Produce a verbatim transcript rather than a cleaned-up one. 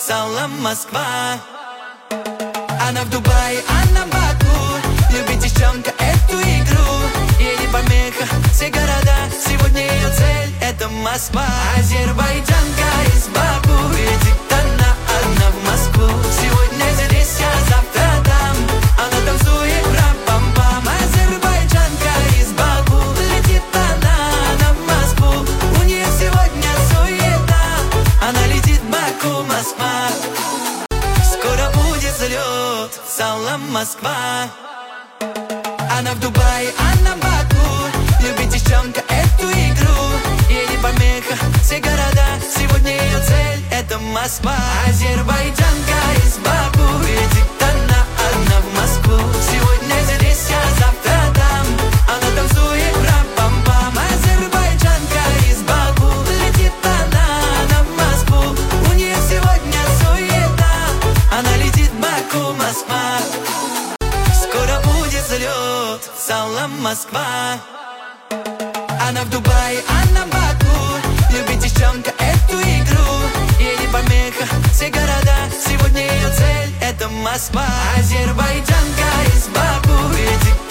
салам, Москва. Она в Дубае, она в Баку. Любит девчонка эту игру. Ей не помеха все города. Сегодня ее цель — это Москва. Азербайджанка из Баку. Летит она одна в Москву. Сегодня здесь, а завтра там. Она танцует рам-пам-пам. Азербайджанка из Баку. Летит она, она в Москву. У нее сегодня суета. Она летит в Баку, Москва. Скоро будет залет, салам, Москва. Она в Дубае, она в Баку. Любит девчонка эту игру. Ей не помеха все города. Сегодня ее цель — это Москва. Азербайджанка из Баку. Летит она одна в Москву. Сегодня здесь, а завтра там. Она танцует рам-пам-пам. Азербайджанка из Баку. Летит она, она в Москву. У нее сегодня суета. Она летит в Баку, Москва. Скоро будет залет, салам, Москва. Она в Дубае, она в Баку. Любит девчонка эту игру. Ей не помеха все города. Сегодня ее цель — это Москва. Азербайджанка из Баку. Летит